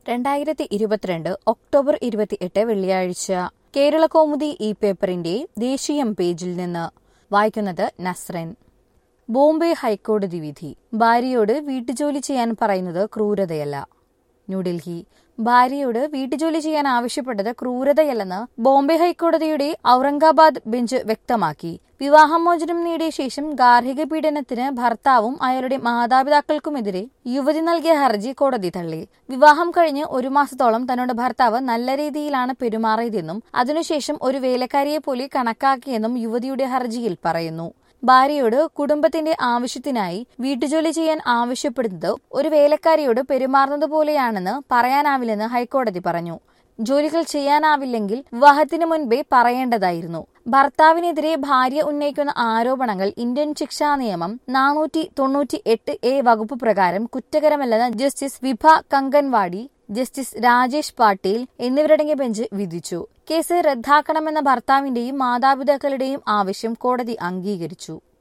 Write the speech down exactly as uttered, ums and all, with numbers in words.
രണ്ടായിരത്തി ഇരുപത്തിരണ്ട് ഒക്ടോബർ ഇരുപത്തിയെട്ട് വെള്ളിയാഴ്ച കേരളകൗമുദി ഈ പേപ്പറിന്റെ ദേശീയം പേജിൽ നിന്ന് വായിക്കുന്നത് നസ്രൻ. ബോംബെ ഹൈക്കോടതി വിധി. ഭാര്യയോട് വീട്ടുജോലി ചെയ്യാൻ പറയുന്നത് ക്രൂരതയല്ല. ന്യൂഡൽഹി. ഭാര്യയോട് വീട്ടുജോലി ചെയ്യാൻ ആവശ്യപ്പെട്ടത് ക്രൂരതയല്ലെന്ന് ബോംബെ ഹൈക്കോടതിയുടെ ഔറംഗാബാദ് ബെഞ്ച് വ്യക്തമാക്കി. വിവാഹമോചനം നേടിയ ശേഷം ഗാർഹിക പീഡനത്തിന് ഭർത്താവും അയാളുടെ മാതാപിതാക്കൾക്കുമെതിരെ യുവതി നൽകിയ ഹർജി കോടതി തള്ളി. വിവാഹം കഴിഞ്ഞ് ഒരു മാസത്തോളം തന്നോട് ഭർത്താവ് നല്ല രീതിയിലാണ് പെരുമാറിയതെന്നും അതിനുശേഷം ഒരു വേലക്കാരിയെ പോലെ കണക്കാക്കിയെന്നും യുവതിയുടെ ഹർജിയിൽ പറയുന്നു. ഭാര്യയോട് കുടുംബത്തിന്റെ ആവശ്യത്തിനായി വീട്ടുജോലി ചെയ്യാൻ ആവശ്യപ്പെടുന്നത് ഒരു വേലക്കാരിയോട് പെരുമാറുന്നത് പോലെയാണെന്ന് പറയാനാവില്ലെന്ന് ഹൈക്കോടതി പറഞ്ഞു. ജോലികൾ ചെയ്യാനാവില്ലെങ്കിൽ വിവാഹത്തിന് മുൻപേ പറയേണ്ടതായിരുന്നു. ഭർത്താവിനെതിരെ ഭാര്യ ഉന്നയിക്കുന്ന ആരോപണങ്ങൾ ഇന്ത്യൻ ശിക്ഷാ നിയമം നാനൂറ്റി തൊണ്ണൂറ്റി എട്ട് എ വകുപ്പ് പ്രകാരം കുറ്റകരമല്ലെന്ന് ജസ്റ്റിസ് വിഭ കങ്കൻവാടി, ജസ്റ്റിസ് രാജേഷ് പാട്ടീൽ എന്നിവരടങ്ങിയ ബെഞ്ച് വിധിച്ചു. കേസ് റദ്ദാക്കണമെന്ന ഭർത്താവിന്റെയും മാതാപിതാക്കളുടെയും ആവശ്യം കോടതി അംഗീകരിച്ചു.